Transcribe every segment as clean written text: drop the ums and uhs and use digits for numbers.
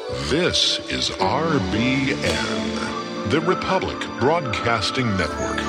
This is RBN, the Republic Broadcasting Network.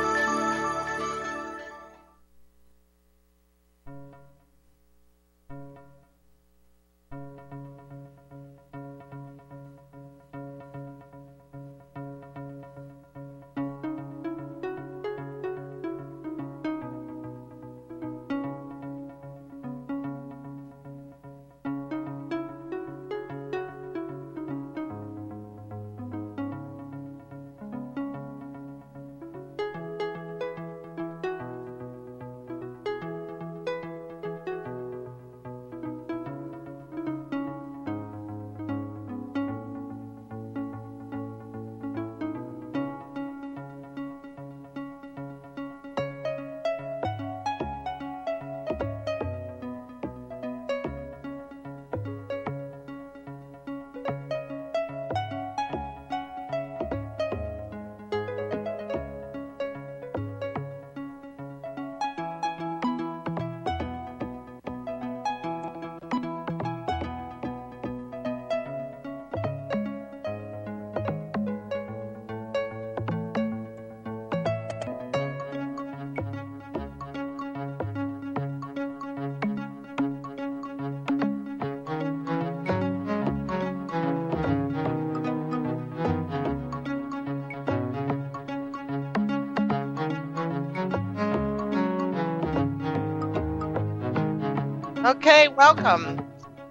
Okay, welcome.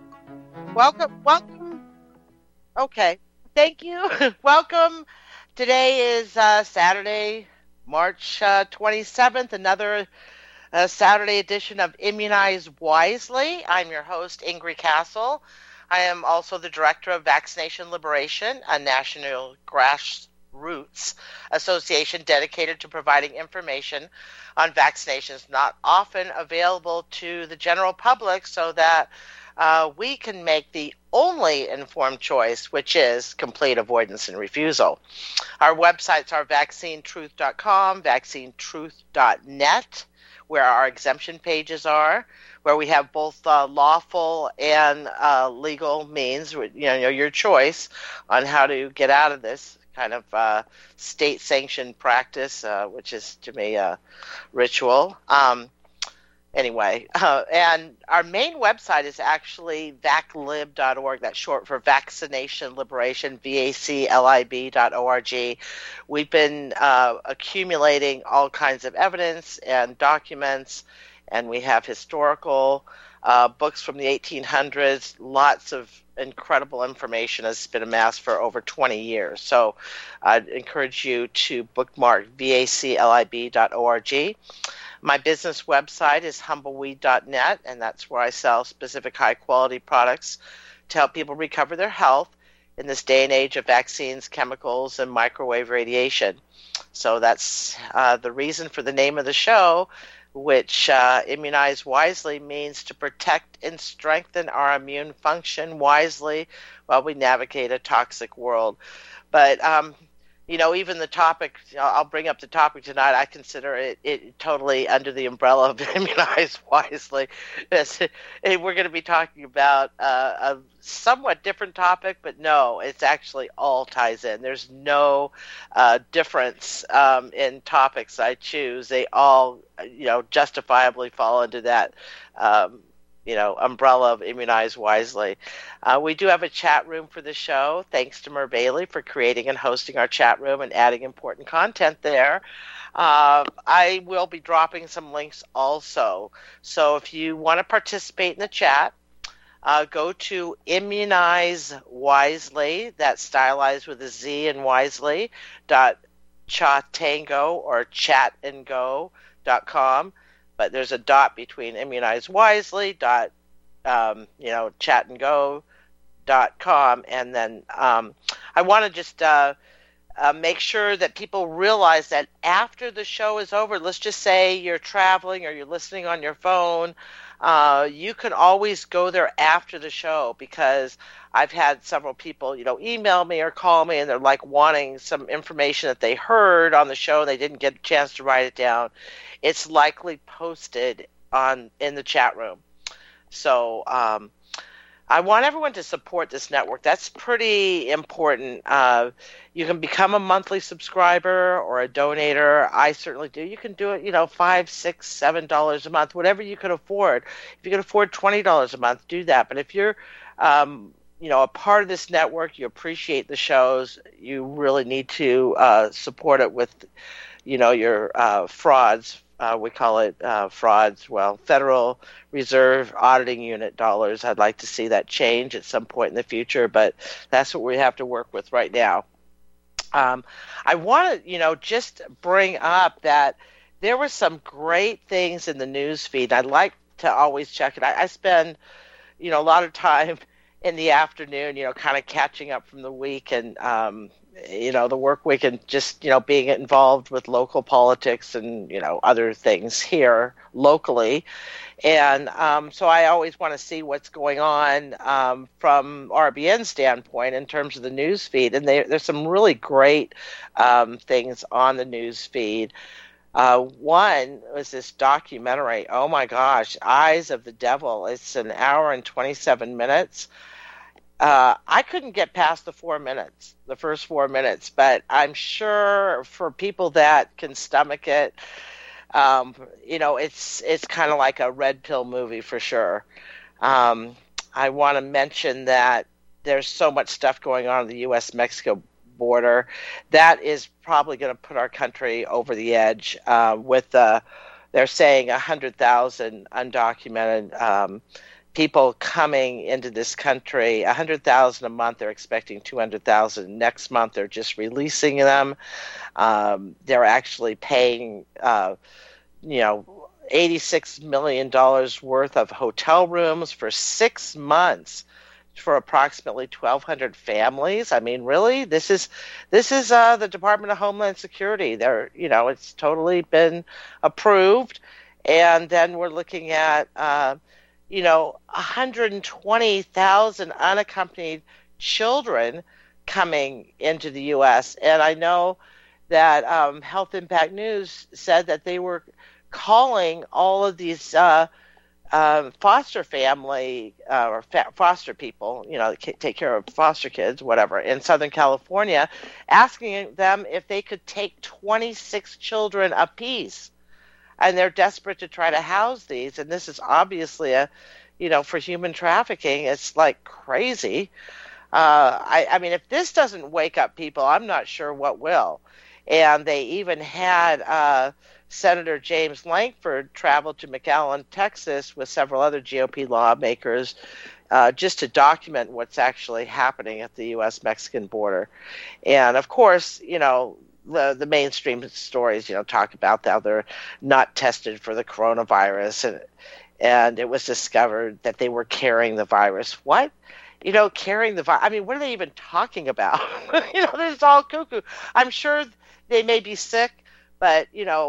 Okay, thank you. Welcome. Today is Saturday, March 27th, another Saturday edition of Immunize Wisely. I'm your host, Ingrid Castle. I am also the director of Vaccination Liberation, a national grassroots association dedicated to providing information on vaccinations not often available to the general public so that we can make the only informed choice, which is complete avoidance and refusal. Our websites are vaccinetruth.com, vaccinetruth.net, where our exemption pages are, where we have both lawful and legal means, your choice on how to get out of this kind of state-sanctioned practice, which is, to me, a ritual. Anyway, and our main website is actually vaclib.org. That's short for Vaccination Liberation, VACLIB.org. We've been accumulating all kinds of evidence and documents, and we have historical books from the 1800s. Lots of incredible information has been amassed for over 20 years. So I'd encourage you to bookmark vaclib.org. My business website is humbleweed.net, and that's where I sell specific high-quality products to help people recover their health in this day and age of vaccines, chemicals, and microwave radiation. So that's the reason for the name of the show, which Immunize Wisely means to protect and strengthen our immune function wisely while we navigate a toxic world. But even the topic, I'll bring up the topic tonight, I consider it totally under the umbrella of Immunize Wisely. We're going to be talking about a somewhat different topic, but no, it's actually all ties in. There's no difference in topics I choose. They all, justifiably fall into that umbrella of Immunize Wisely. We do have a chat room for the show. Thanks to Mer Bailey for creating and hosting our chat room and adding important content there. I will be dropping some links also. So if you want to participate in the chat, go to Immunize Wisely, that's stylized with a Z and Wisely, .chatango or chatandgo.com. But there's a dot between Immunize Wisely, chatandgo.com, and then I want to just make sure that people realize that after the show is over, let's just say you're traveling or you're listening on your phone, you can always go there after the show, because I've had several people, email me or call me, and they're like wanting some information that they heard on the show and they didn't get a chance to write it down. It's likely posted in the chat room. So I want everyone to support this network. That's pretty important. You can become a monthly subscriber or a donator. I certainly do. You can do it, $5, $6, $7 a month, whatever you can afford. If you can afford $20 a month, do that. But if you're, a part of this network, you appreciate the shows, you really need to support it with, your frauds. We call it frauds. Well, Federal Reserve Auditing Unit dollars. I'd like to see that change at some point in the future, but that's what we have to work with right now. I want to, just bring up that there were some great things in the news feed. I'd like to always check it. I spend, a lot of time in the afternoon, kind of catching up from the week and, the work week and just, being involved with local politics and, other things here locally. And so I always want to see what's going on from RBN's standpoint in terms of the news feed. And there's some really great things on the news feed. One was this documentary. Oh my gosh, Eyes of the Devil. It's an hour and 27 minutes. I couldn't get past the first 4 minutes, but I'm sure for people that can stomach it, it's kind of like a red pill movie for sure. I want to mention that there's so much stuff going on the U.S.-Mexico border that is probably going to put our country over the edge with they're saying 100,000 undocumented people coming into this country, 100,000 a month. They're expecting 200,000 next month. They're just releasing them. They're actually paying, $86 million worth of hotel rooms for 6 months for approximately 1,200 families. I mean, really, this is the Department of Homeland Security. It's totally been approved, and then we're looking at 120,000 unaccompanied children coming into the U.S. And I know that Health Impact News said that they were calling all of these foster family or foster people, take care of foster kids, whatever, in Southern California, asking them if they could take 26 children apiece. And they're desperate to try to house these. And this is obviously for human trafficking. It's like crazy. I mean, if this doesn't wake up people, I'm not sure what will. And they even had Senator James Lankford travel to McAllen, Texas, with several other GOP lawmakers just to document what's actually happening at the U.S.-Mexican border. And, of course, the mainstream stories, talk about how they're not tested for the coronavirus, and it was discovered that they were carrying the virus. What? Carrying the virus. I mean, what are they even talking about? This is all cuckoo. I'm sure they may be sick, but,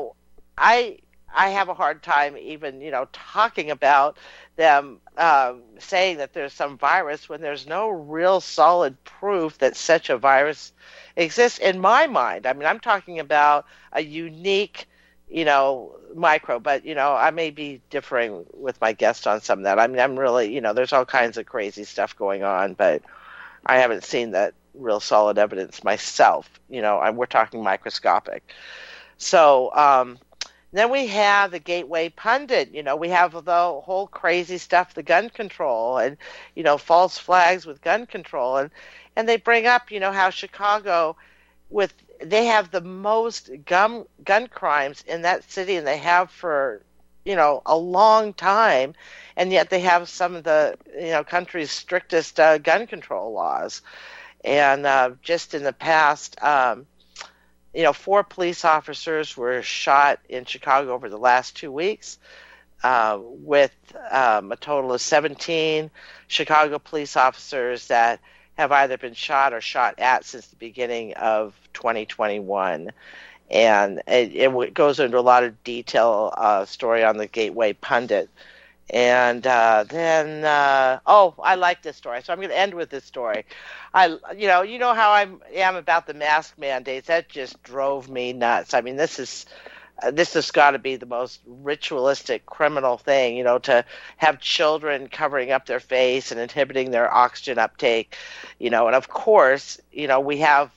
I have a hard time even, talking about them saying that there's some virus when there's no real solid proof that such a virus exists in my mind. I mean, I'm talking about a unique, microbe, but, I may be differing with my guest on some of that. I mean, I'm really, there's all kinds of crazy stuff going on, but I haven't seen that real solid evidence myself. We're talking microscopic. So, then we have the Gateway Pundit. We have the whole crazy stuff, the gun control and, false flags with gun control. And they bring up, how Chicago, they have the most gun crimes in that city, and they have for, a long time. And yet they have some of the, country's strictest gun control laws. And just in the past, 4 police officers were shot in Chicago over the last 2 weeks, with a total of 17 Chicago police officers that have either been shot or shot at since the beginning of 2021. And it goes into a lot of detail, story on the Gateway Pundit. And then I like this story, so I'm going to end with this story. You know how I am about the mask mandates. That just drove me nuts. I mean, this is this has got to be the most ritualistic criminal thing, to have children covering up their face and inhibiting their oxygen uptake, and of course, we have,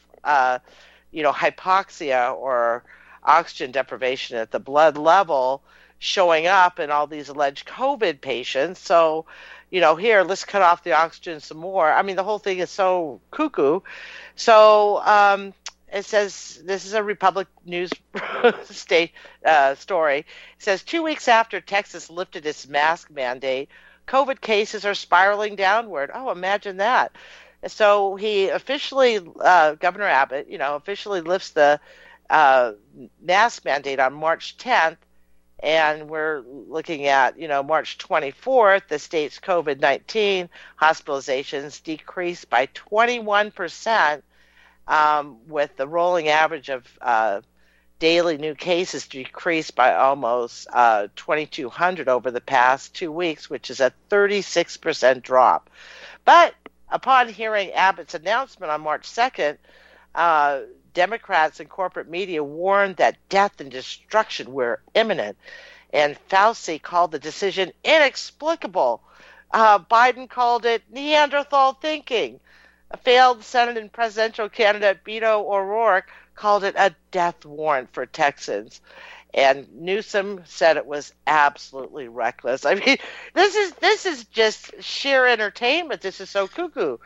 hypoxia or oxygen deprivation at the blood level showing up in all these alleged COVID patients. So, here, let's cut off the oxygen some more. I mean, the whole thing is so cuckoo. So, it says, this is a Republic News story. It says 2 weeks after Texas lifted its mask mandate, COVID cases are spiraling downward. Oh, imagine that. So he officially, Governor Abbott, officially lifts the mask mandate on March 10th. And we're looking at, March 24th, the state's COVID-19 hospitalizations decreased by 21%. With the rolling average of daily new cases decreased by almost 2,200 over the past 2 weeks, which is a 36% drop. But upon hearing Abbott's announcement on March 2nd, Democrats and corporate media warned that death and destruction were imminent, and Fauci called the decision inexplicable. Biden called it Neanderthal thinking. A failed Senate and presidential candidate Beto O'Rourke called it a death warrant for Texans. And Newsom said it was absolutely reckless. I mean, this is just sheer entertainment. This is so cuckoo.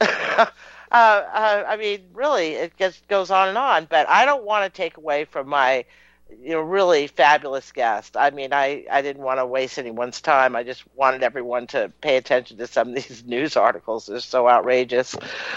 I mean, really, it just goes on and on. But I don't want to take away from my, really fabulous guest. I mean, I didn't want to waste anyone's time. I just wanted everyone to pay attention to some of these news articles. They're so outrageous.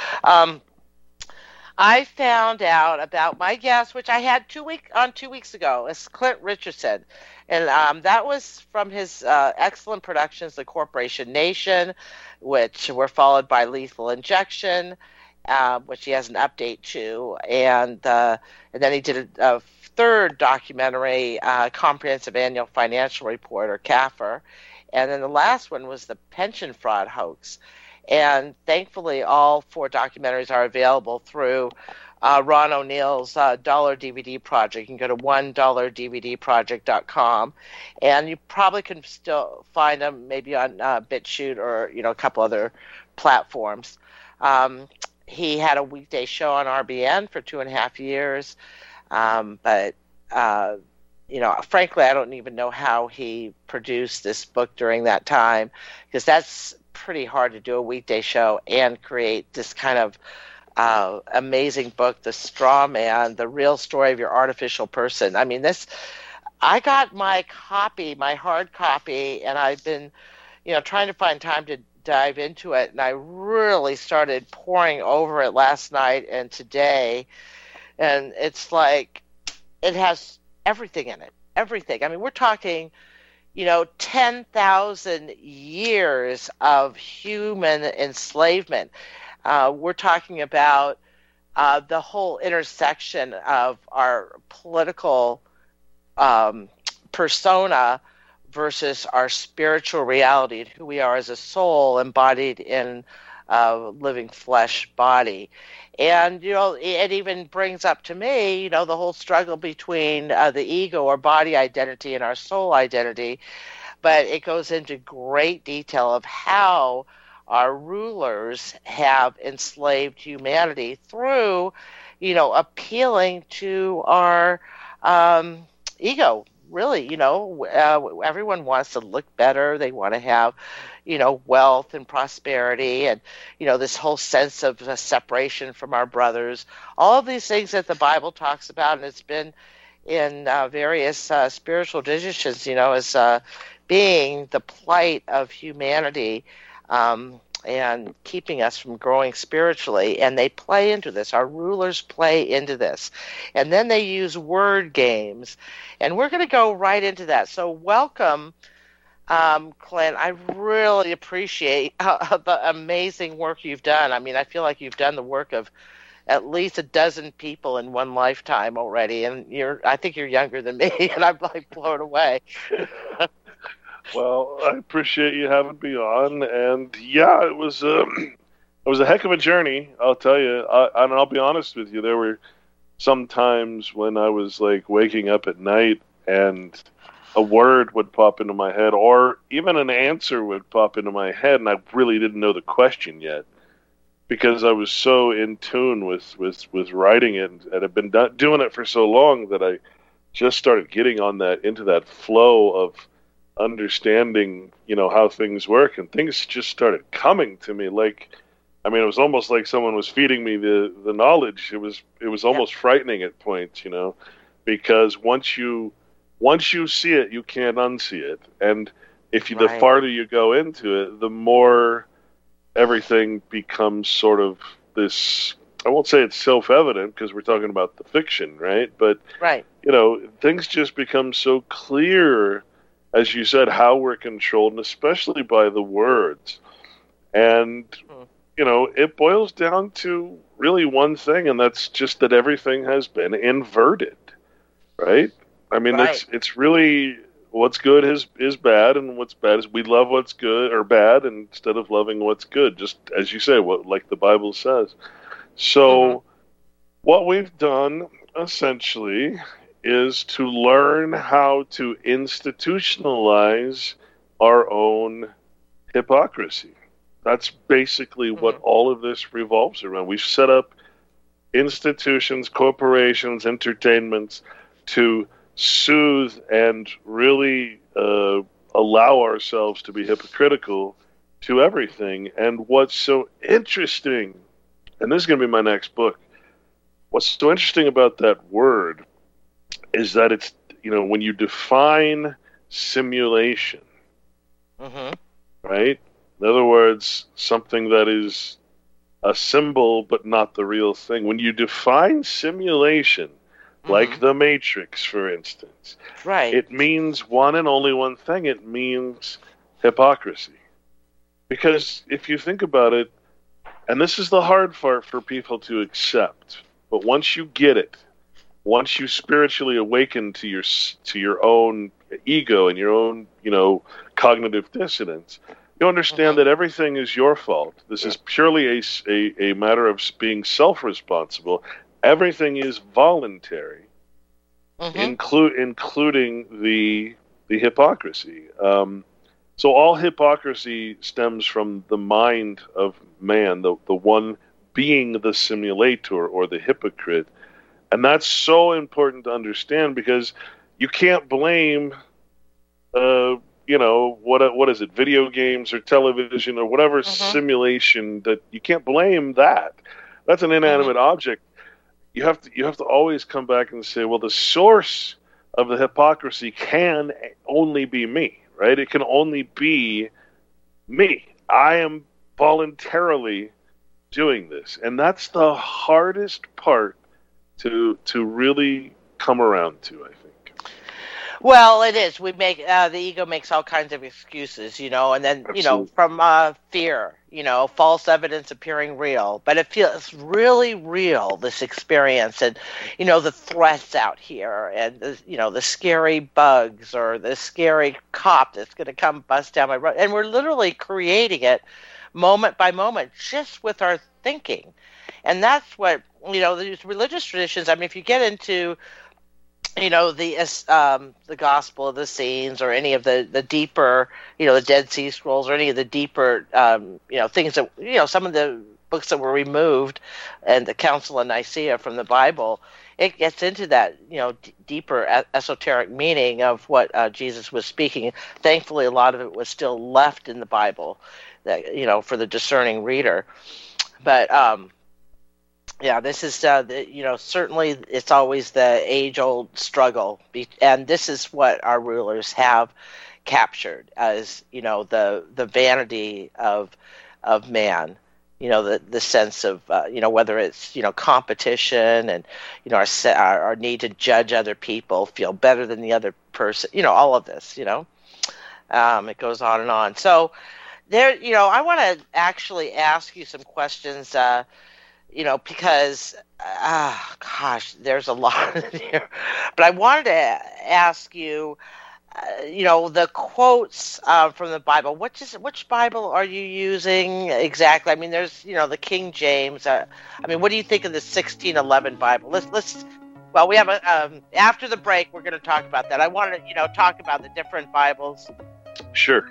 I found out about my guest, which I had 2 weeks ago. It's Clint Richardson. And that was from his excellent productions, The Corporation Nation, which were followed by Lethal Injection, which he has an update to. And then he did a third documentary, Comprehensive Annual Financial Report, or CAFR. And then the last one was the pension fraud hoax. And thankfully, all 4 documentaries are available through Ron O'Neill's Dollar DVD Project. You can go to $1DVDproject.com, and you probably can still find them maybe on BitChute or a couple other platforms. He had a weekday show on RBN for 2.5 years, but frankly, I don't even know how he produced this book during that time, because that's pretty hard to do a weekday show and create this kind of amazing book, The Straw Man, The Real Story of Your Artificial Person. I mean, I got my hard copy, and I've been, trying to find time to dive into it, and I really started poring over it last night and today, and it's like, it has everything in it, everything. I mean, we're talking 10,000 years of human enslavement. We're talking about the whole intersection of our political persona versus our spiritual reality and who we are as a soul embodied in a living flesh body. And, it even brings up to me, the whole struggle between the ego or body identity and our soul identity. But it goes into great detail of how our rulers have enslaved humanity through, appealing to our ego. Really, everyone wants to look better. They want to have, wealth and prosperity and, this whole sense of separation from our brothers. All of these things that the Bible talks about, and it's been in various spiritual traditions, as being the plight of humanity and keeping us from growing spiritually. And they play into this. Our rulers play into this. And then they use word games. And we're going to go right into that. So welcome, Clint. I really appreciate the amazing work you've done. I mean, I feel like you've done the work of at least a dozen people in one lifetime already. And I think you're younger than me, and I'm like blown away. Well, I appreciate you having me on, and yeah, it was a heck of a journey, I'll tell you. And I'll be honest with you, there were some times when I was like waking up at night and a word would pop into my head, or even an answer would pop into my head, and I really didn't know the question yet, because I was so in tune with writing it, and had been doing it for so long that I just started getting into that flow of understanding, how things work, and things just started coming to me. It was almost like someone was feeding me the knowledge. It was almost frightening at points, because once you see it, you can't unsee it, and the farther you go into it, the more everything becomes sort of this. I won't say it's self-evident, because we're talking about the fiction, right? But things just become so clear, as you said, how we're controlled, and especially by the words. And it boils down to really one thing, and that's just that everything has been inverted, right? It's really, what's good is bad, and what's bad is we love what's good or bad instead of loving what's good, just as you say, like the Bible says. So what we've done essentially is to learn how to institutionalize our own hypocrisy. That's basically what all of this revolves around. We've set up institutions, corporations, entertainments to soothe and really allow ourselves to be hypocritical to everything. And what's so interesting, and this is going to be my next book, what's so interesting about that word is that it's, when you define simulation, right? In other words, something that is a symbol but not the real thing. When you define simulation, like the Matrix, for instance, it means one and only one thing. It means hypocrisy. Because if you think about it, and this is the hard part for people to accept, but once you get it, once you spiritually awaken to your own ego and your own, cognitive dissonance, you understand that everything is your fault. This is purely a matter of being self-responsible. Everything is voluntary, including the hypocrisy. So all hypocrisy stems from the mind of man, the one being the simulator or the hypocrite. And that's so important to understand, because you can't blame, what is it, video games or television or whatever simulation, that you can't blame that. That's an inanimate object. You have to always come back and say, well, the source of the hypocrisy can only be me, right? It can only be me. I am voluntarily doing this, and that's the hardest part to really come around to, I think. Well, it is. We make the ego makes all kinds of excuses, and then Absolutely. From fear, false evidence appearing real, but it feels really real, this experience, and the threats out here, and the scary bugs or the scary cop that's going to come bust down my road, and we're literally creating it moment by moment just with our thinking, and that's what these religious traditions. I mean, if you get into the Gospel of the Scenes, or any of the deeper, the Dead Sea Scrolls, or any of the deeper, things that, some of the books that were removed, and the Council of Nicaea from the Bible, it gets into that, deeper esoteric meaning of what Jesus was speaking. Thankfully, a lot of it was still left in the Bible, that, for the discerning reader. But, this is, certainly it's always the age-old struggle. And this is what our rulers have captured as, the vanity of man, the sense of, whether it's, competition and, our need to judge other people, feel better than the other person, all of this, it goes on and on. So there, I want to actually ask you some questions, because, there's a lot in here. But I wanted to ask you, the quotes from the Bible. Which Bible are you using exactly? I mean, there's, the King James. What do you think of the 1611 Bible? Well, we have after the break, we're going to talk about that. I want to, talk about the different Bibles. Sure.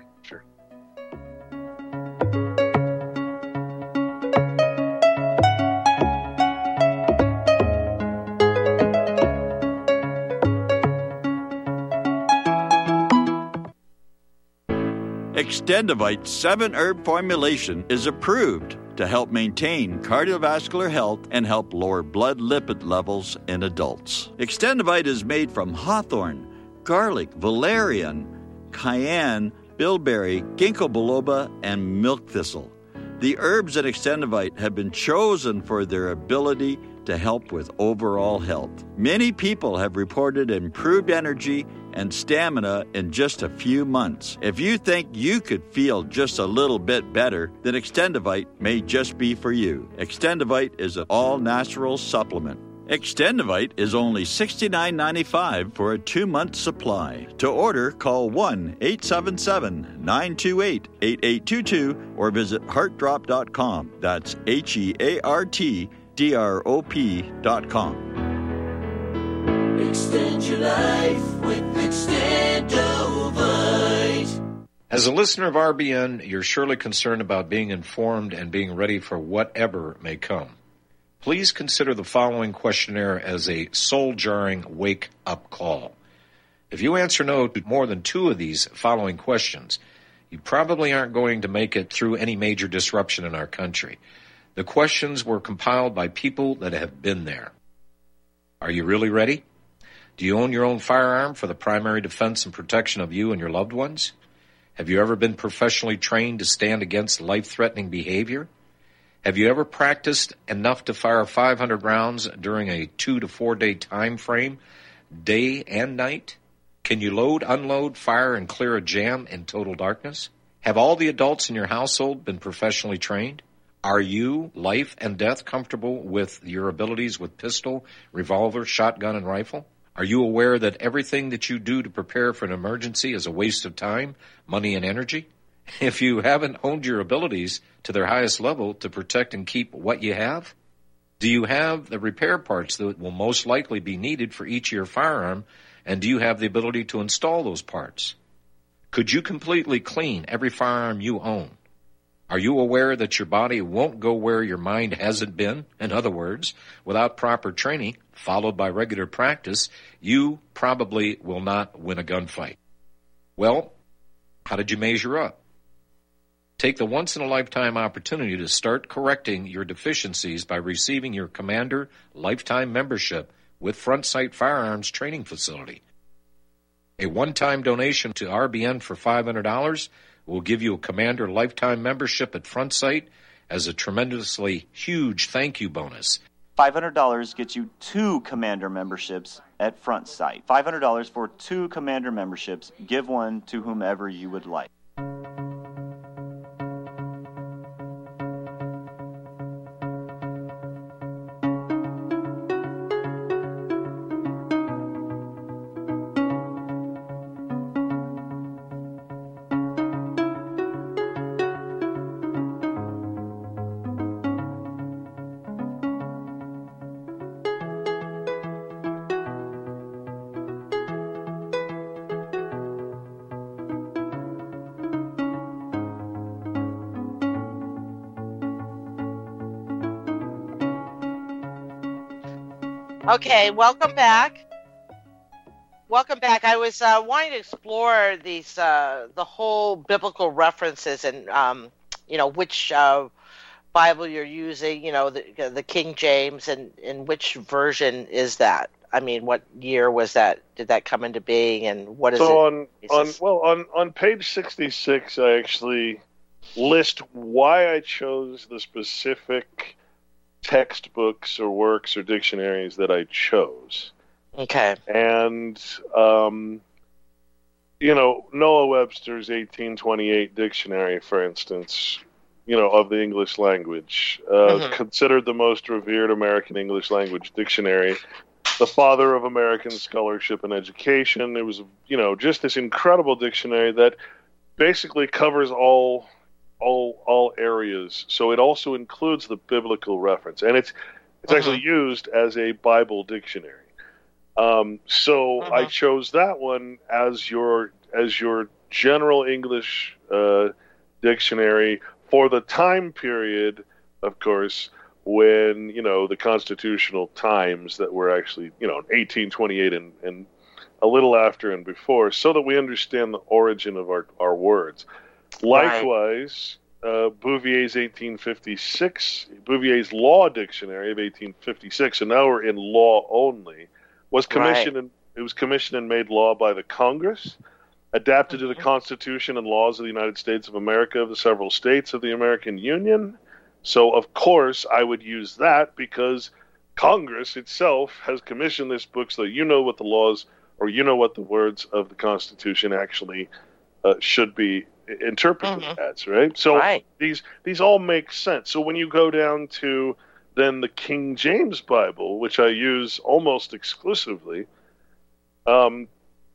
Extendivite 7-herb formulation is approved to help maintain cardiovascular health and help lower blood lipid levels in adults. Extendivite is made from hawthorn, garlic, valerian, cayenne, bilberry, ginkgo biloba, and milk thistle. The herbs in Extendivite have been chosen for their ability to help with overall health. Many people have reported improved energy and stamina in just a few months. If you think you could feel just a little bit better, then Extendivite may just be for you. Extendivite is an all-natural supplement. Extendivite is only $69.95 for a 2-month supply. To order, call 1-877-928-8822 or visit heartdrop.com. That's HEARTDROP.com. Extend your life with Extendovite. As a listener of RBN, you're surely concerned about being informed and being ready for whatever may come. Please consider the following questionnaire as a soul-jarring wake-up call. If you answer no to more than 2 of these following questions, you probably aren't going to make it through any major disruption in our country. The questions were compiled by people that have been there. Are you really ready? Do you own your own firearm for the primary defense and protection of you and your loved ones? Have you ever been professionally trained to stand against life-threatening behavior? Have you ever practiced enough to fire 500 rounds during a 2 to 4 day time frame, day and night? Can you load, unload, fire, and clear a jam in total darkness? Have all the adults in your household been professionally trained? Are you, life and death, comfortable with your abilities with pistol, revolver, shotgun, and rifle? Are you aware that everything that you do to prepare for an emergency is a waste of time, money, and energy? If you haven't honed your abilities to their highest level to protect and keep what you have, do you have the repair parts that will most likely be needed for each of your firearm, and do you have the ability to install those parts? Could you completely clean every firearm you own? Are you aware that your body won't go where your mind hasn't been? In other words, without proper training, followed by regular practice, you probably will not win a gunfight. Well, how did you measure up? Take the once-in-a-lifetime opportunity to start correcting your deficiencies by receiving your Commander Lifetime Membership with Front Sight Firearms Training Facility. A one-time donation to RBN for $500 will give you a Commander Lifetime Membership at Front Sight as a tremendously huge thank you bonus. $500 gets you 2 Commander memberships at Front Sight. $500 for 2 Commander memberships. Give one to whomever you would like. Okay, welcome back. Welcome back. I was wanting to explore these the whole biblical references and which Bible you're using. The King James and which version is that? I mean, what year was that? Did that come into being? And what is it? On page 66, I actually list why I chose the specific textbooks or works or dictionaries that I chose. Okay. And, Noah Webster's 1828 dictionary, for instance, of the English language, considered the most revered American English language dictionary, the father of American scholarship and education. It was, just this incredible dictionary that basically covers all areas. So it also includes the biblical reference, and it's actually used as a Bible dictionary. So I chose that one as your general English dictionary for the time period, of course, when, the constitutional times that were actually, 1828 and a little after and before, so that we understand the origin of our words. Likewise, Bouvier's Law Dictionary of 1856, and now we're in law only, was commissioned and it was commissioned and made law by the Congress, adapted to the Constitution and laws of the United States of America, of the several states of the American Union. So, of course, I would use that because Congress itself has commissioned this book so that you know what the laws or what the words of the Constitution actually should be interpreted as, right? So these all make sense. So when you go down to then the King James Bible, which I use almost exclusively, I'm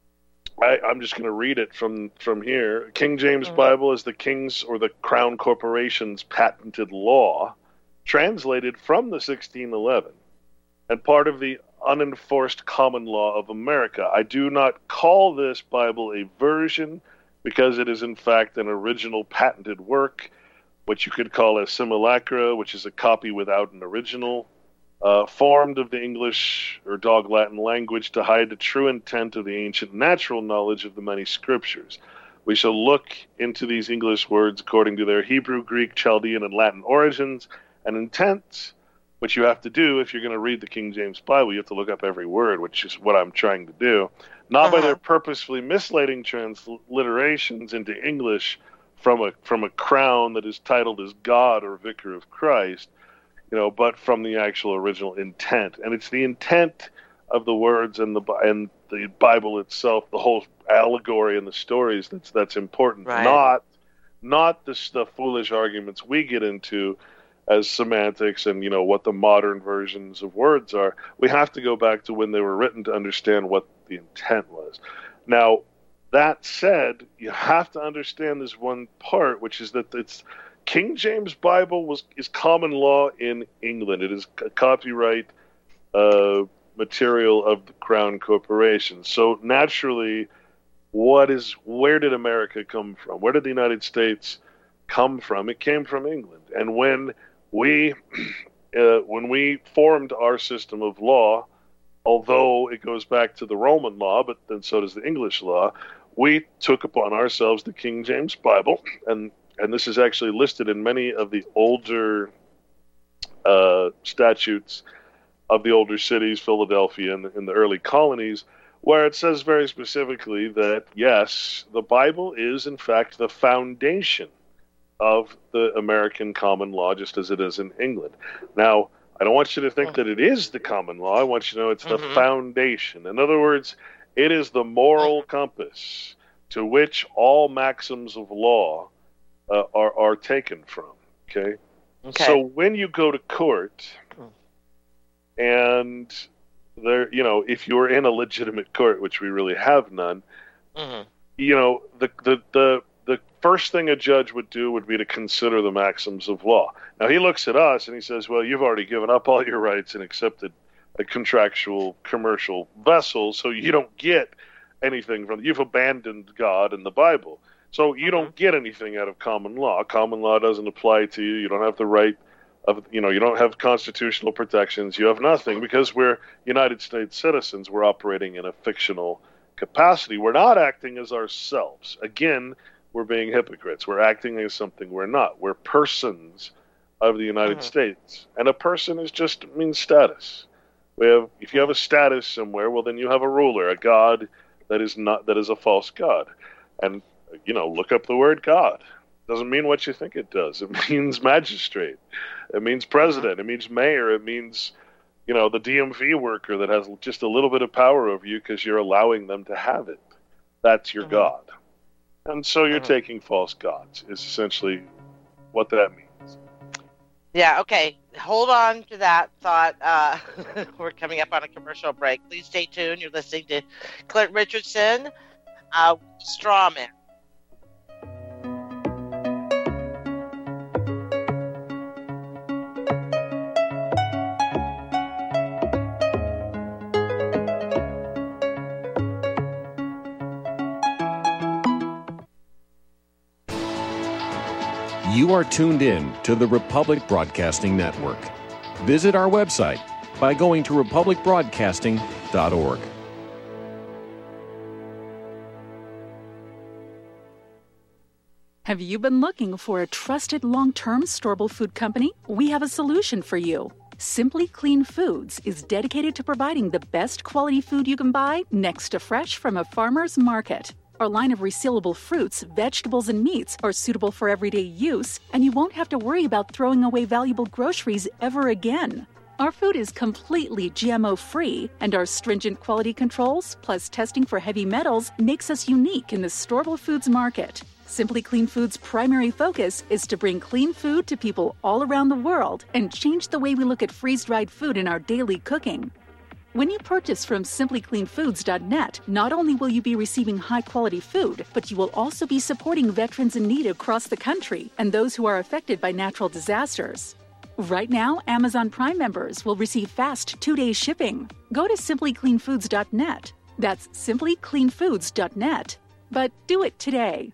just going to read it from here. King James Bible is the King's or the Crown Corporation's patented law, translated from the 1611, and part of the unenforced common law of America. I do not call this Bible a version because it is in fact an original patented work, which you could call a simulacra, which is a copy without an original, formed of the English or Dog Latin language to hide the true intent of the ancient natural knowledge of the many scriptures. We shall look into these English words according to their Hebrew, Greek, Chaldean, and Latin origins and intents, which you have to do if you're going to read the King James Bible. You have to look up every word, which is what I'm trying to do. Not by their purposefully misleading transliterations into English from a crown that is titled as God or Vicar of Christ, but from the actual original intent. And it's the intent of the words and the Bible itself, the whole allegory and the stories that's important. Right. Not the foolish arguments we get into as semantics and, what the modern versions of words are. We have to go back to when they were written to understand what the intent was. Now, that said, you have to understand this one part, which is that it's King James Bible is common law in England. It is a copyright material of the Crown Corporation. So naturally, where did America come from? Where did the United States come from? It came from England. And when we formed our system of law, although it goes back to the Roman law, but then so does the English law, we took upon ourselves the King James Bible, and this is actually listed in many of the older statutes of the older cities, Philadelphia and in the early colonies, where it says very specifically that, yes, the Bible is, in fact, the foundation of the American common law, just as it is in England. Now, I don't want you to think that it is the common law. I want you to know it's the foundation. In other words, it is the moral compass to which all maxims of law are taken from. Okay? So when you go to court, and there, if you're in a legitimate court, which we really have none, the first thing a judge would do would be to consider the maxims of law. Now, he looks at us and he says, well, you've already given up all your rights and accepted a contractual commercial vessel, so you don't get anything from it. You've abandoned God and the Bible. So you don't get anything out of common law. Common law doesn't apply to you. You don't have the right of, you don't have constitutional protections. You have nothing because we're United States citizens. We're operating in a fictional capacity. We're not acting as ourselves. Again, we're being hypocrites. We're acting as something we're not. We're persons of the United States. And a person means status. If you have a status somewhere, well, then you have a ruler, a god that is a false god. And, look up the word God. Doesn't mean what you think it does. It means magistrate. It means president. It means mayor. It means, the DMV worker that has just a little bit of power over you because you're allowing them to have it. That's your God. And so you're taking false gods, is essentially what that means. Yeah, okay. Hold on to that thought. We're coming up on a commercial break. Please stay tuned. You're listening to Clint Richardson, Strawman. You are tuned in to the Republic Broadcasting Network. Visit our website by going to republicbroadcasting.org. Have you been looking for a trusted long-term storable food company? We have a solution for you. Simply Clean Foods is dedicated to providing the best quality food you can buy next to fresh from a farmer's market. Our line of resealable fruits, vegetables, and meats are suitable for everyday use, and you won't have to worry about throwing away valuable groceries ever again. Our food is completely GMO-free, and our stringent quality controls, plus testing for heavy metals, makes us unique in the storable foods market. Simply Clean Foods' primary focus is to bring clean food to people all around the world and change the way we look at freeze-dried food in our daily cooking. When you purchase from simplycleanfoods.net, not only will you be receiving high-quality food, but you will also be supporting veterans in need across the country and those who are affected by natural disasters. Right now, Amazon Prime members will receive fast 2-day shipping. Go to simplycleanfoods.net. That's simplycleanfoods.net. But do it today.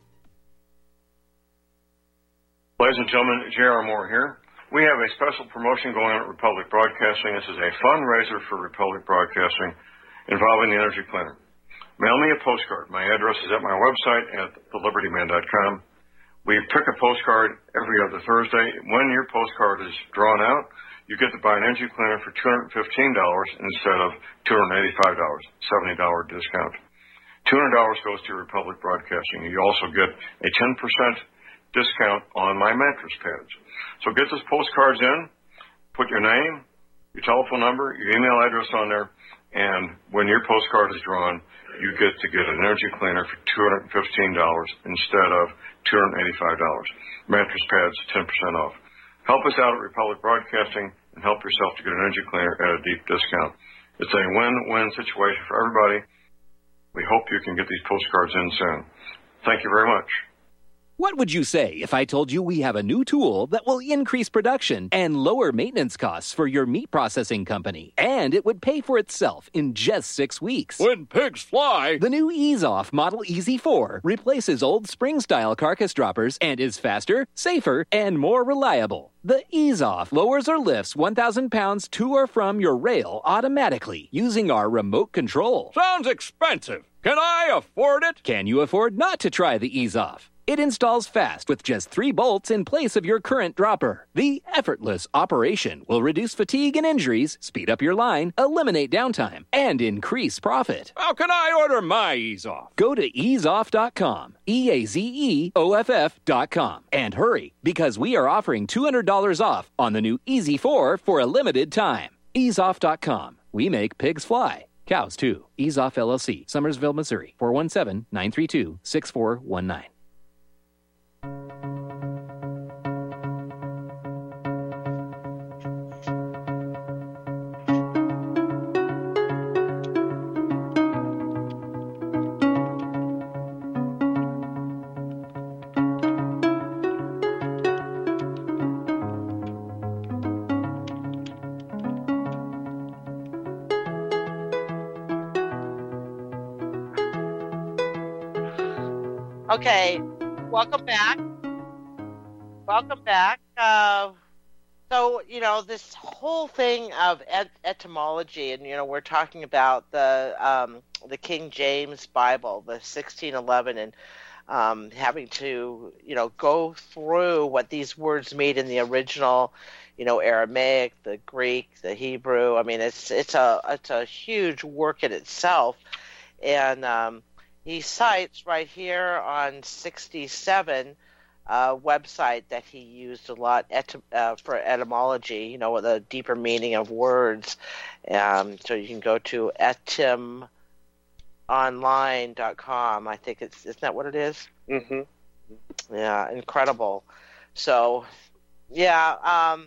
Ladies and gentlemen, J.R. Moore here. We have a special promotion going on at Republic Broadcasting. This is a fundraiser for Republic Broadcasting involving the Energy Cleaner. Mail me a postcard. My address is at my website at thelibertyman.com. We pick a postcard every other Thursday. When your postcard is drawn out, you get to buy an Energy Cleaner for $215 instead of $285, $70 discount. $200 goes to Republic Broadcasting. You also get a 10% discount on my mattress pads. So get those postcards in, put your name, your telephone number, your email address on there, and when your postcard is drawn, you get to get an Energy Cleaner for $215 instead of $285. Mattress pads, 10% off. Help us out at Republic Broadcasting and help yourself to get an Energy Cleaner at a deep discount. It's a win-win situation for everybody. We hope you can get these postcards in soon. Thank you very much. What would you say if I told you we have a new tool that will increase production and lower maintenance costs for your meat processing company? And it would pay for itself in just 6 weeks. When pigs fly! The new EaseOff Model Easy 4 replaces old spring-style carcass droppers and is faster, safer, and more reliable. The EaseOff lowers or lifts 1,000 pounds to or from your rail automatically using our remote control. Sounds expensive. Can I afford it? Can you afford not to try the EaseOff? It installs fast with just 3 bolts in place of your current dropper. The effortless operation will reduce fatigue and injuries, speed up your line, eliminate downtime, and increase profit. How can I order my EaseOff? Go to easeoff.com, EAZEOFF.com, and hurry, because we are offering $200 off on the new Easy 4 for a limited time. Easeoff.com. We make pigs fly. Cows, too. EaseOff LLC, Summersville, Missouri, 417-932-6419. Okay, welcome back. Welcome back. So, this whole thing of etymology, and, we're talking about the King James Bible, the 1611, and having to, go through what these words mean in the original, Aramaic, the Greek, the Hebrew. I mean, it's a huge work in itself. And he cites right here on 67 website that he used a lot for etymology, with a deeper meaning of words. So you can go to etymonline.com. I think isn't that what it is? Mm-hmm. Yeah, incredible. So, yeah.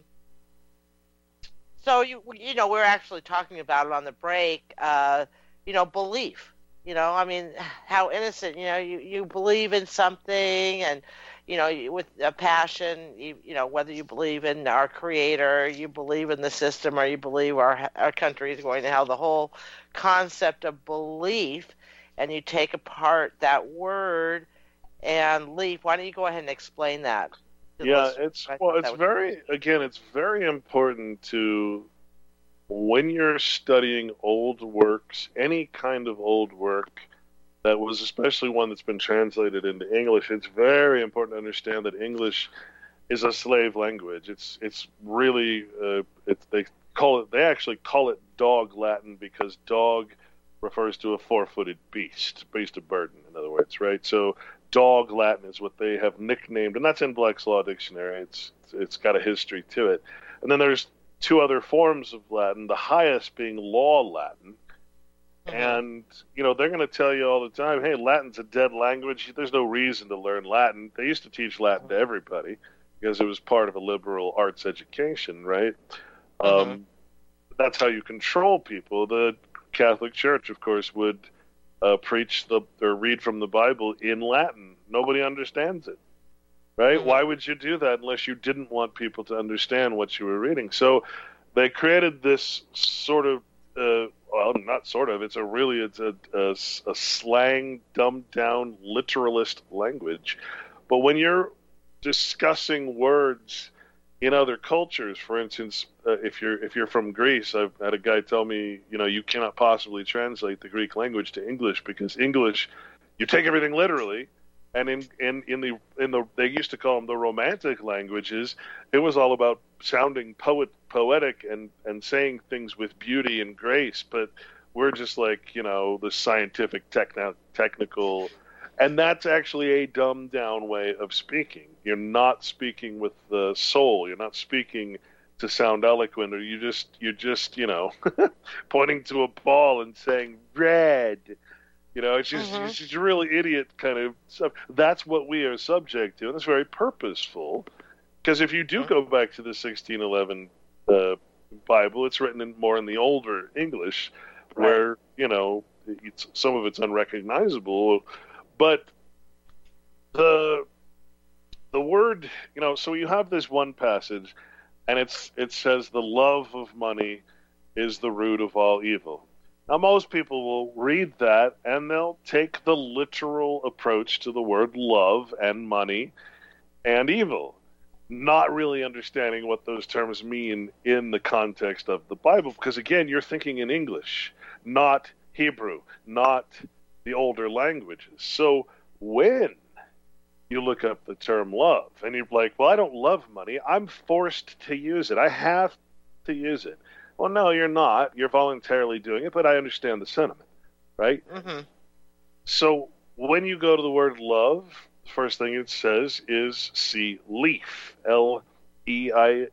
So we're actually talking about it on the break. Belief. How innocent. You believe in something, and with a passion. Whether you believe in our Creator, you believe in the system, or you believe our country is going to hell. The whole concept of belief, and you take apart that word and leaf. Why don't you go ahead and explain that? Yeah, it's very important to, when you're studying old works, any kind of old work that was, especially one that's been translated into English, it's very important to understand that English is a slave language. It's really they actually call it dog Latin because dog refers to a four-footed beast, of burden, in other words, right? So dog Latin is what they have nicknamed, and that's in Black's Law Dictionary. It's got a history to it. And then there's two other forms of Latin, the highest being Law Latin. And, they're going to tell you all the time, hey, Latin's a dead language. There's no reason to learn Latin. They used to teach Latin to everybody because it was part of a liberal arts education, right? That's how you control people. The Catholic Church, of course, would preach or read from the Bible in Latin. Nobody understands it, right? Why would you do that unless you didn't want people to understand what you were reading? So they created this sort of, not sort of, it's a slang, dumbed down, literalist language. But when you're discussing words in other cultures, for instance, if you're from Greece, I've had a guy tell me, you cannot possibly translate the Greek language to English because English, you take everything literally, and in the they used to call them the Romantic languages. It was all about sounding poetic and saying things with beauty and grace. But we're just like the scientific technical. And that's actually a dumbed down way of speaking. You're not speaking with the soul. You're not speaking to sound eloquent, or you're just pointing to a ball and saying red. It's just really idiot kind of stuff. That's what we are subject to, and it's very purposeful. Because if you do go back to the 1611 Bible, it's written more in the older English, where some of it's unrecognizable. But the word, so you have this one passage, and it says the love of money is the root of all evil. Now, most people will read that, and they'll take the literal approach to the word love and money and evil, not really understanding what those terms mean in the context of the Bible. Because, again, you're thinking in English, not Hebrew, not the older languages. So when you look up the term love and you're like, well, I don't love money, I'm forced to use it, I have to use it. Well, no, you're not. You're voluntarily doing it, but I understand the sentiment, right? So when you go to the word love, the first thing it says is see leaf, L-I-E-F,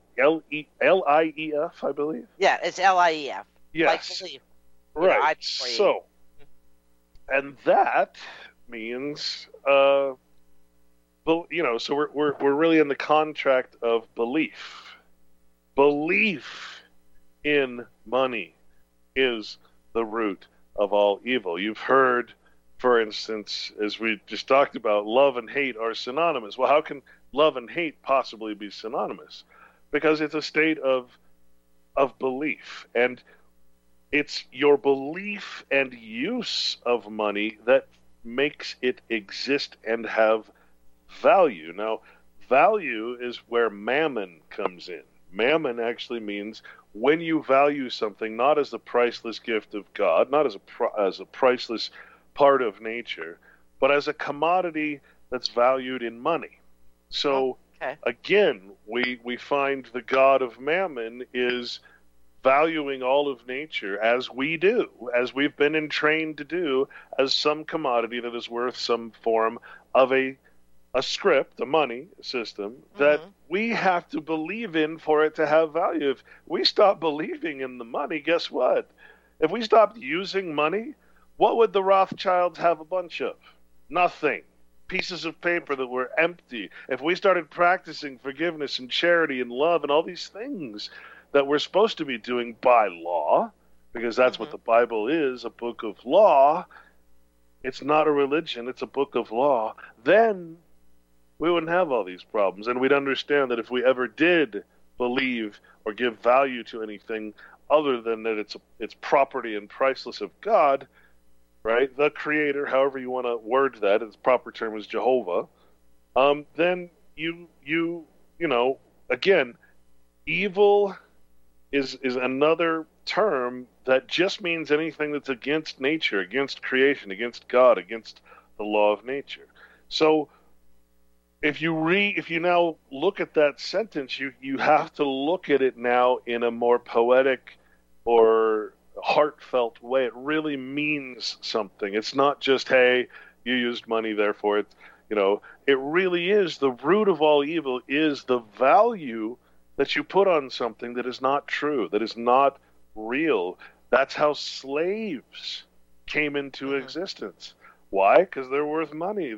I believe. Yeah, it's L-I-E-F. Yes. Like leaf. Right. So, and that means, so we're really in the contract of belief. Belief in money is the root of all evil. You've heard, for instance, as we just talked about, love and hate are synonymous. Well, how can love and hate possibly be synonymous? Because it's a state of belief, and it's your belief and use of money that makes it exist and have value. Now, value is where mammon comes in. Mammon actually means when you value something not as the priceless gift of God, not as a priceless part of nature, but as a commodity that's valued in money. So, again, we find the God of Mammon is valuing all of nature as we do, as we've been entrained to do, as some commodity that is worth some form of a script, a money system that we have to believe in for it to have value. If we stop believing in the money, guess what? If we stopped using money, what would the Rothschilds have a bunch of? Nothing. Pieces of paper that were empty. If we started practicing forgiveness and charity and love and all these things that we're supposed to be doing by law, because that's what the Bible is, a book of law, it's not a religion, it's a book of law, then we wouldn't have all these problems. And we'd understand that if we ever did believe or give value to anything other than that it's property and priceless of God, right, the Creator, however you want to word that, its proper term is Jehovah, then you again, evil is another term that just means anything that's against nature, against creation, against God, against the law of nature. So if you now look at that sentence, you have to look at it now in a more poetic or heartfelt way. It really means something. It's not just, hey, you used money, therefore it's, it really is the root of all evil is the value that you put on something that is not true, that is not real. That's how slaves came into existence. Why? Because they're worth money.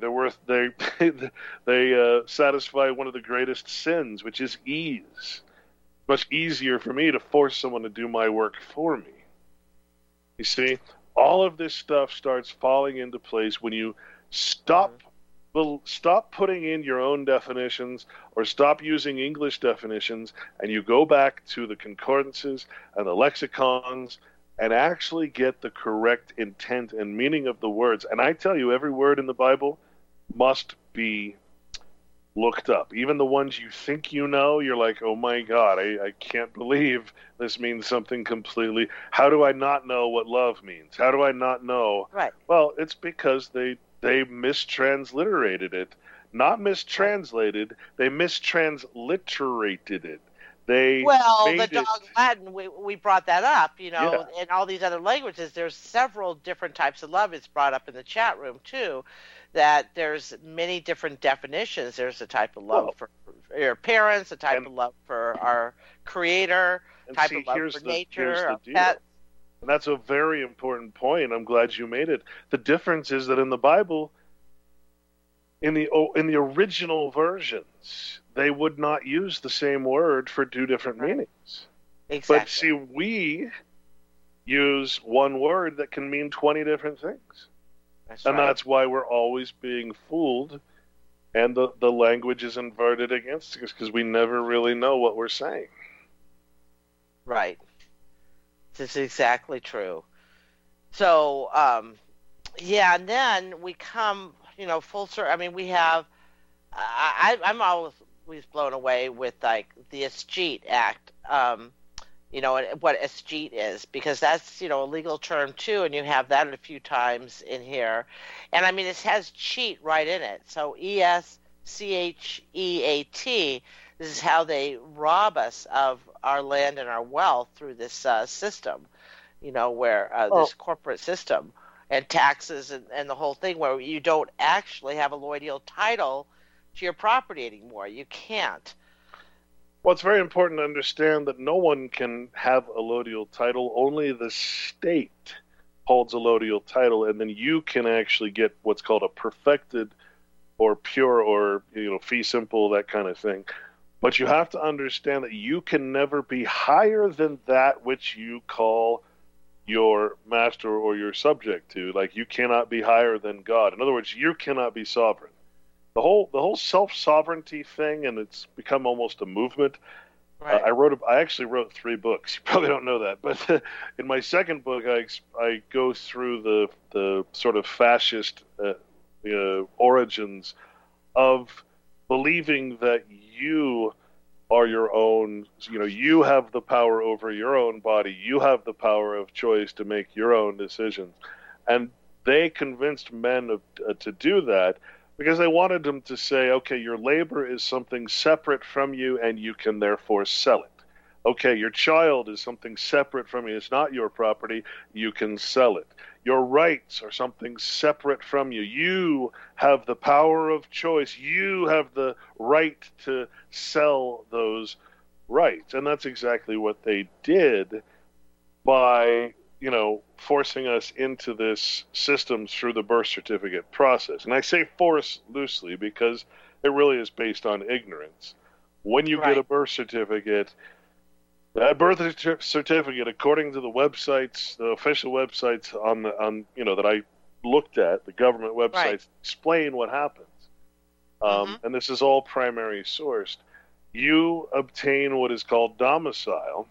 They satisfy one of the greatest sins, which is ease. Much easier for me to force someone to do my work for me. You see, all of this stuff starts falling into place when you stop putting in your own definitions or stop using English definitions, and you go back to the concordances and the lexicons and actually get the correct intent and meaning of the words. And I tell you, every word in the Bible must be looked up. Even the ones you think you know, you're like, oh my God, I can't believe this means something completely. How do I not know what love means? How do I not know? Right. Well, it's because they mistransliterated it. Not mistranslated, they mistransliterated it. The dog Latin, we brought that up, in all these other languages, there's several different types of love. It's brought up in the chat room, too, that there's many different definitions. There's a type of love for your parents, a type of love for our creator, type of love for nature, our pets. And that's a very important point. I'm glad you made it. The difference is that in the Bible, in the original versions, they would not use the same word for two different meanings. Exactly. But see, we use one word that can mean 20 different things. That's why we're always being fooled, and the language is inverted against us because we never really know what we're saying. Right. This is exactly true. So, and then we come, full circle. I mean, we have, I'm always blown away with, like, the Escheat Act, what escheat is, because that's, a legal term, too, and you have that a few times in here. And, I mean, it has cheat right in it. So, ESCHEAT, this is how they rob us of our land and our wealth through this system, where this corporate system and taxes and the whole thing, where you don't actually have a loyal title to your property anymore. You can't. Well, it's very important to understand that no one can have a lodial title. Only the state holds a lodial title, and then you can actually get what's called a perfected or pure or, fee simple, that kind of thing. But you have to understand that you can never be higher than that which you call your master or your subject to. Like, you cannot be higher than God. In other words, you cannot be sovereign. The whole self-sovereignty thing, and it's become almost a movement. Right. I actually wrote 3 books. You probably don't know that, but in my second book, I go through the sort of fascist origins of believing that you are your own, you have the power over your own body. You have the power of choice to make your own decisions. And they convinced men to do that because they wanted them to say, okay, your labor is something separate from you and you can therefore sell it. Okay, your child is something separate from you. It's not your property. You can sell it. Your rights are something separate from you. You have the power of choice. You have the right to sell those rights. And that's exactly what they did by, forcing us into this system through the birth certificate process. And I say force loosely because it really is based on ignorance. When you get a birth certificate, that birth certificate, according to the websites, the official websites that I looked at, the government websites, explain what happens. And this is all primary sourced. You obtain what is called domicile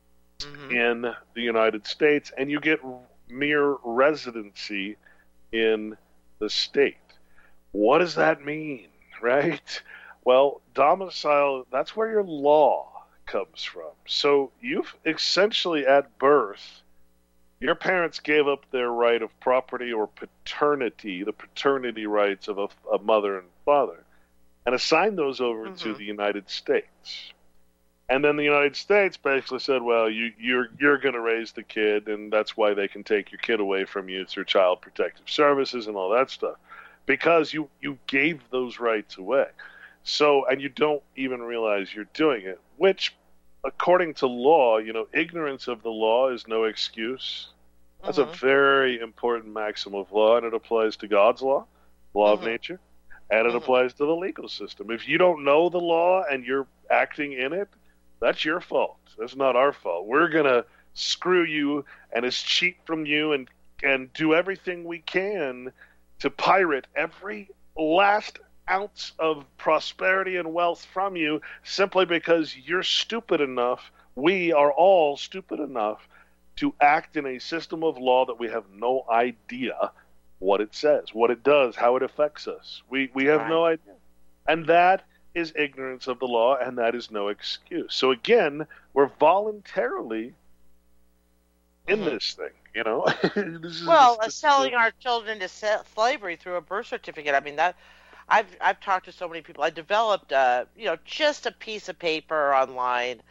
in the United States, and you get mere residency in the state. What does that mean, right? Well, domicile, that's where your law comes from. So you've essentially, at birth, your parents gave up their right of property or paternity, the paternity rights of a mother and father, and assigned those over to the United States. And then the United States basically said, well, you're going to raise the kid, and that's why they can take your kid away from you through Child Protective Services and all that stuff, because you gave those rights away. So, and you don't even realize you're doing it, which, according to law, ignorance of the law is no excuse. That's a very important maxim of law, and it applies to God's law of nature, and it applies to the legal system. If you don't know the law and you're acting in it, that's your fault. That's not our fault. We're going to screw you and cheat from you and do everything we can to pirate every last ounce of prosperity and wealth from you simply because you're stupid enough. We are all stupid enough to act in a system of law that we have no idea what it says, what it does, how it affects us. We have no idea. And that is ignorance of the law, and that is no excuse. So again, we're voluntarily in this thing, selling our children to slavery through a birth certificate. I mean, that I've talked to so many people. I developed, just a piece of paper online.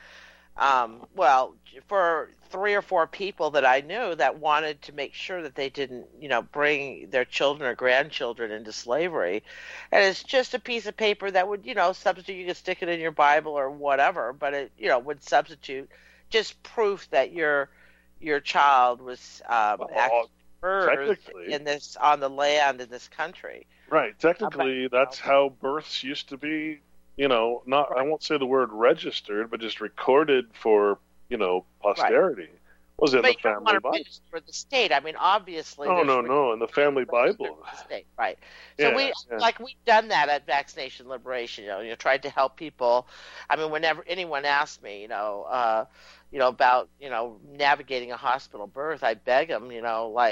For 3 or 4 people that I knew that wanted to make sure that they didn't, bring their children or grandchildren into slavery. And it's just a piece of paper that would, substitute. You could stick it in your Bible or whatever, but it, would substitute just proof that your child was actually birthed on the land in this country. Right. Technically, that's how births used to be. I won't say the word registered, but just recorded for, posterity. Right. Was it in the family Bible? For the state. I mean, obviously. No, in the family Bible. The state, right. So we've done that at Vaccination Liberation. Tried to help people. I mean, whenever anyone asked me, about, navigating a hospital birth, I beg them, you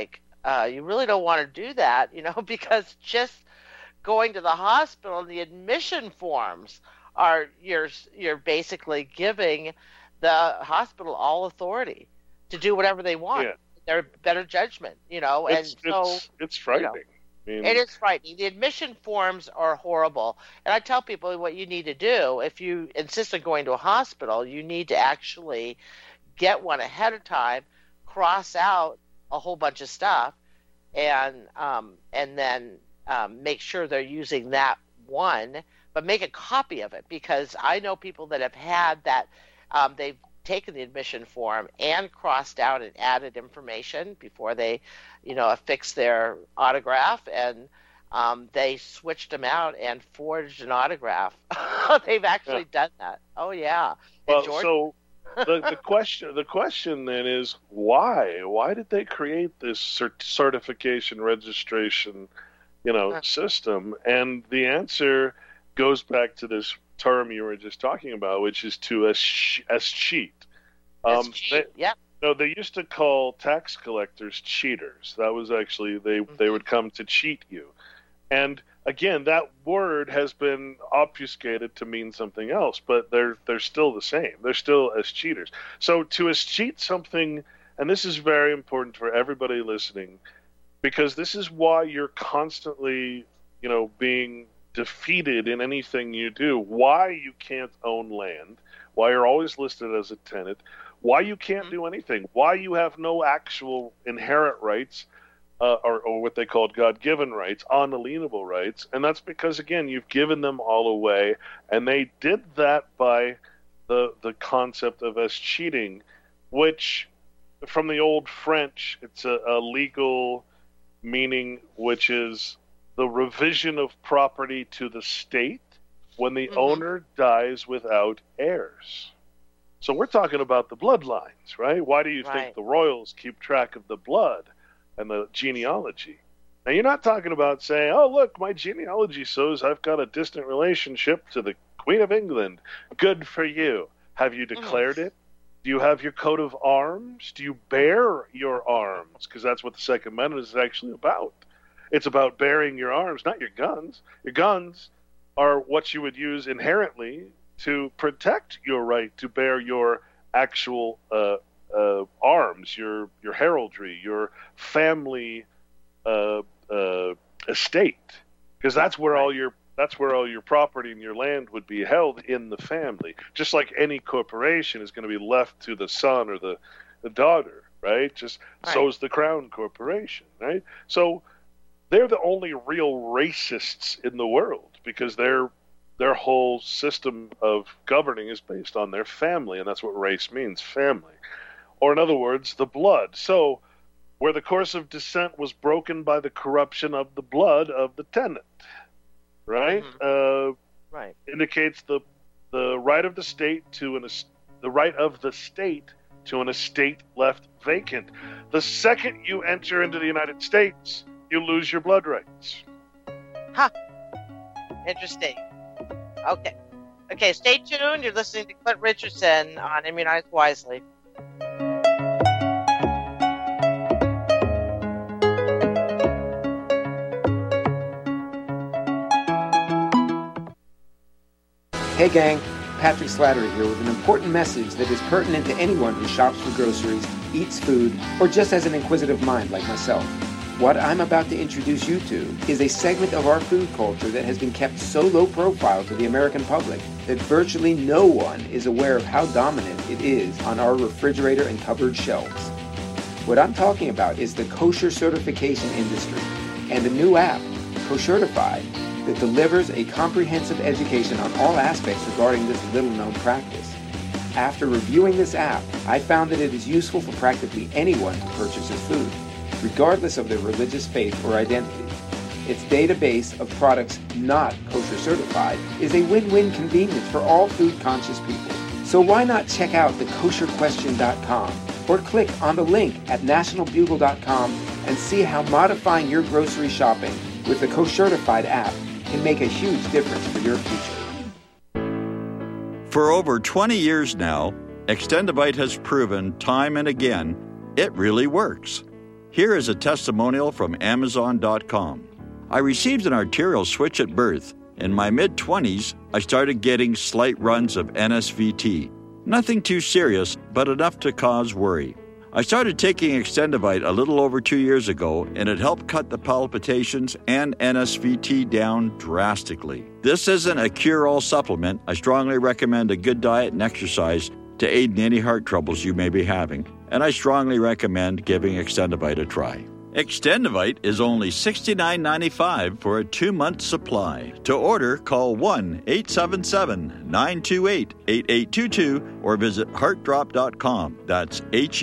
really don't want to do that, because just going to the hospital, the admission forms are you're basically giving the hospital all authority to do whatever they want. Their better judgment, it's frightening. It is frightening. The admission forms are horrible, and I tell people what you need to do if you insist on going to a hospital. You need to actually get one ahead of time, cross out a whole bunch of stuff, and then make sure they're using that one, but make a copy of it, because I know people that have had that. They've taken the admission form and crossed out and added information before they, affixed their autograph, and they switched them out and forged an autograph. They've actually done that. Oh yeah. Well, so the question then is why? Why did they create this certification registration, system? And the answer goes back to this term you were just talking about, which is to cheat. They used to call tax collectors cheaters. That was actually they would come to cheat you. And again, that word has been obfuscated to mean something else, but they're still the same. They're still as cheaters. So to cheat something, and this is very important for everybody listening, because this is why you're constantly, being defeated in anything you do, why you can't own land, why you're always listed as a tenant, why you can't do anything, why you have no actual inherent rights, or what they called God-given rights, unalienable rights, and that's because, again, you've given them all away, and they did that by the concept of us cheating, which, from the old French, it's a legal meaning, which is the revision of property to the state when the owner dies without heirs. So we're talking about the bloodlines, right? Why do you think the royals keep track of the blood and the genealogy? Now, you're not talking about saying, oh, look, my genealogy shows I've got a distant relationship to the Queen of England. Good for you. Have you declared it? Do you have your coat of arms? Do you bear your arms? Because that's what the Second Amendment is actually about. It's about bearing your arms, not your guns. Your guns, are what you would use inherently to protect your right to bear your actual arms, your heraldry, your family estate, because that's where all your property and your land would be held, in the family. Just like any corporation is going to be left to the son or the daughter, right? So is the Crown Corporation, right? So they're the only real racists in the world, because their whole system of governing is based on their family, and that's what race means, family. Or in other words, the blood. So where the course of descent was broken by the corruption of the blood of the tenant, right? Right. Indicates the right of the state to an estate left vacant. The second you enter into the United States, you lose your blood rights. Huh. Interesting. Okay, stay tuned. You're listening to Clint Richardson on Immunize Wisely. Hey gang, Patrick Slattery here with an important message that is pertinent to anyone who shops for groceries, eats food, or just has an inquisitive mind like myself. What I'm about to introduce you to is a segment of our food culture that has been kept so low profile to the American public that virtually no one is aware of how dominant it is on our refrigerator and cupboard shelves. What I'm talking about is the kosher certification industry and a new app, Koshertified, that delivers a comprehensive education on all aspects regarding this little-known practice. After reviewing this app, I found that it is useful for practically anyone who purchases food, regardless of their religious faith or identity. Its database of products not kosher certified is a win-win convenience for all food-conscious people. So why not check out thekosherquestion.com or click on the link at nationalbugle.com and see how modifying your grocery shopping with the Koshertified app can make a huge difference for your future. For over 20 years now, Extendivite has proven time and again it really works. Here is a testimonial from Amazon.com. I received an arterial switch at birth. In my mid-20s, I started getting slight runs of NSVT. Nothing too serious, but enough to cause worry. I started taking Extendivite a little over 2 years ago, and it helped cut the palpitations and NSVT down drastically. This isn't a cure-all supplement. I strongly recommend a good diet and exercise to aid in any heart troubles you may be having, and I strongly recommend giving Extendivite a try. Extendivite is only $69.95 for a 2-month supply. To order, call 1-877-928-8822 or visit heartdrop.com. That's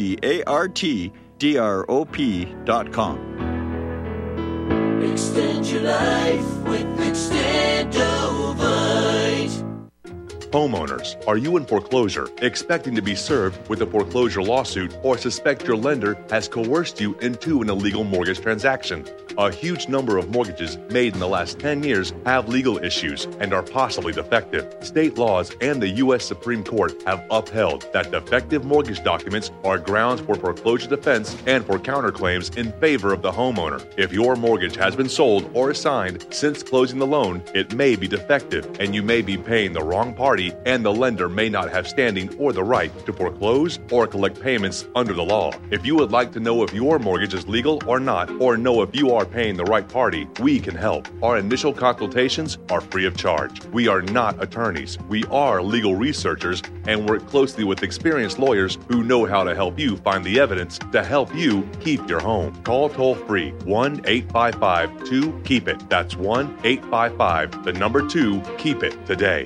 HEARTDROP.com. Extend your life with Extendovite. Homeowners, are you in foreclosure, expecting to be served with a foreclosure lawsuit, or suspect your lender has coerced you into an illegal mortgage transaction? A huge number of mortgages made in the last 10 years have legal issues and are possibly defective. State laws and the U.S. Supreme Court have upheld that defective mortgage documents are grounds for foreclosure defense and for counterclaims in favor of the homeowner. If your mortgage has been sold or assigned since closing the loan, it may be defective and you may be paying the wrong party, and the lender may not have standing or the right to foreclose or collect payments under the law. If you would like to know if your mortgage is legal or not, or know if you are paying the right party, we can help. Our initial consultations are free of charge. We are not attorneys. We are legal researchers and work closely with experienced lawyers who know how to help you find the evidence to help you keep your home. Call toll-free 1-855-2-KEEP-IT. That's 1-855-2-KEEP-IT today.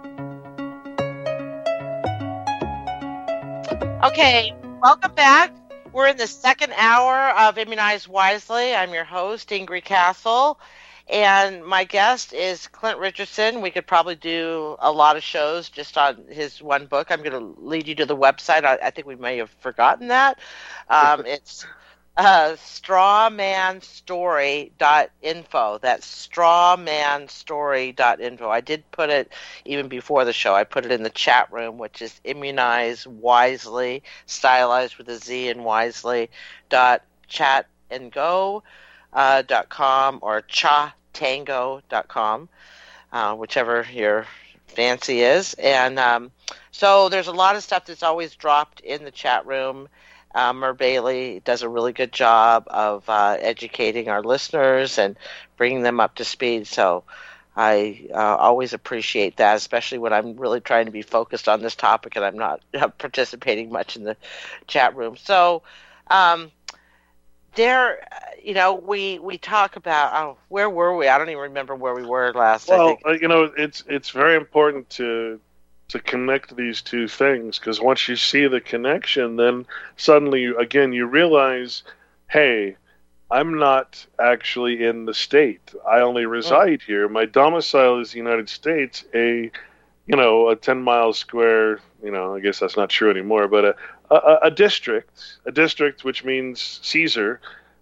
Okay, welcome back. We're in the second hour of Immunize Wisely. I'm your host, Ingrid Castle, and my guest is Clint Richardson. We could probably do a lot of shows just on his one book. I'm going to lead you to the website. I think we may have forgotten that. It's strawmanstory.info. That's strawmanstory.info. I did put it even before the show. I put it in the chat room, which is Immunize Wisely, stylized with a Z and wisely.chatandgo.com or chatango.com, whichever your fancy is. And so there's a lot of stuff that's always dropped in the chat room. Mer Bailey does a really good job of educating our listeners and bringing them up to speed. So I always appreciate that, especially when I'm really trying to be focused on this topic and I'm not participating much in the chat room. So we talk about, where were we? I don't even remember where we were last. Well, it's very important to connect these two things, because once you see the connection, then suddenly, you realize, hey, I'm not actually in the state. I only reside here. My domicile is the United States, a 10-mile square, I guess that's not true anymore, but a district, which means Caesar,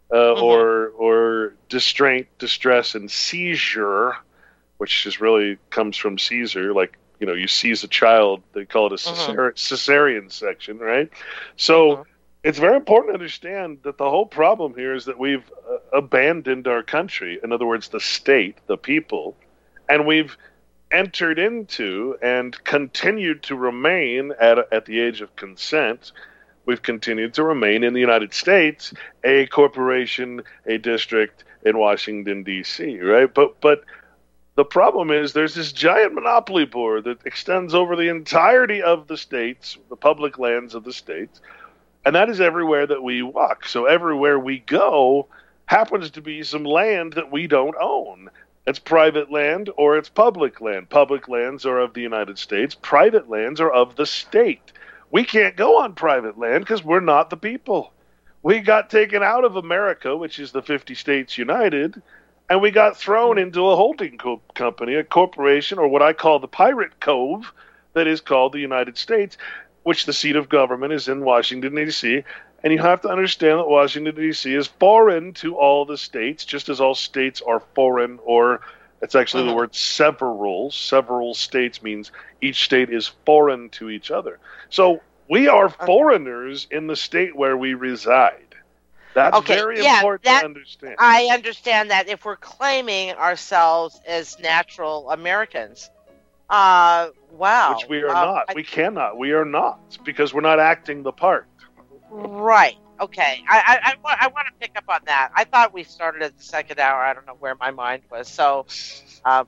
or distraint, distress, and seizure, which is really comes from Caesar, like, you seize a child, they call it a cesarean section, right? So it's very important to understand that the whole problem here is that we've abandoned our country, in other words, the state, the people, and we've entered into and continued to remain at the age of consent. We've continued to remain in the United States, a corporation, a district in Washington, D.C., right? But the problem is there's this giant monopoly board that extends over the entirety of the states, the public lands of the states, and that is everywhere that we walk. So everywhere we go happens to be some land that we don't own. It's private land or it's public land. Public lands are of the United States. Private lands are of the state. We can't go on private land because we're not the people. We got taken out of America, which is the 50 States United, and we got thrown into a holding company, a corporation, or what I call the Pirate Cove, that is called the United States, which the seat of government is in Washington, D.C., and you have to understand that Washington, D.C. is foreign to all the states, just as all states are foreign, or it's actually the word several. Several states means each state is foreign to each other. So we are foreigners in the state where we reside. That's very important to understand. I understand that if we're claiming ourselves as natural Americans. Wow. Which we are not. We cannot. We are not, because we're not acting the part. Right. Okay. I want to pick up on that. I thought we started at the second hour. I don't know where my mind was. So I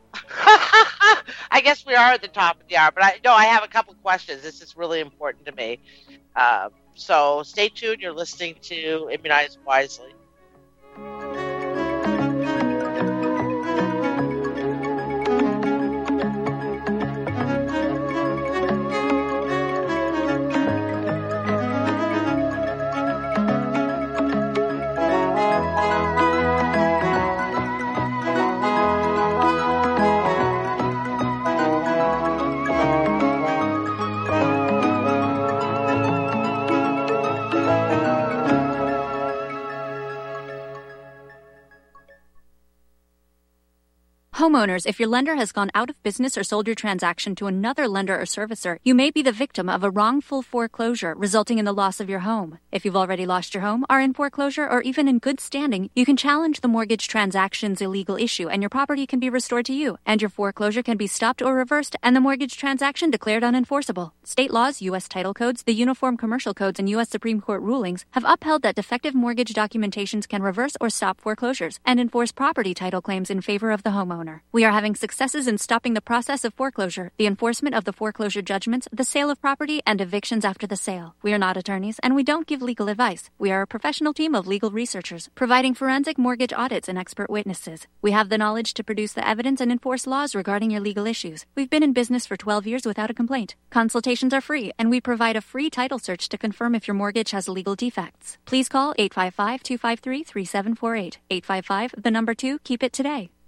guess we are at the top of the hour. But I have a couple questions. This is really important to me. So stay tuned. You're listening to Immunize Wisely. Homeowners, if your lender has gone out of business or sold your transaction to another lender or servicer, you may be the victim of a wrongful foreclosure, resulting in the loss of your home. If you've already lost your home, are in foreclosure, or even in good standing, you can challenge the mortgage transaction's illegal issue, and your property can be restored to you, and your foreclosure can be stopped or reversed, and the mortgage transaction declared unenforceable. State laws, U.S. title codes, the Uniform Commercial Codes, and U.S. Supreme Court rulings have upheld that defective mortgage documentations can reverse or stop foreclosures and enforce property title claims in favor of the homeowner. manner. We are having successes in stopping the process of foreclosure, the enforcement of the foreclosure judgments, the sale of property, and evictions after the sale. We are not attorneys, and we don't give legal advice. We are a professional team of legal researchers, providing forensic mortgage audits and expert witnesses. We have the knowledge to produce the evidence and enforce laws regarding your legal issues. We've been in business for 12 years without a complaint. Consultations are free, and we provide a free title search to confirm if your mortgage has legal defects. Please call 855-253-3748. 855, the number 2, keep it today.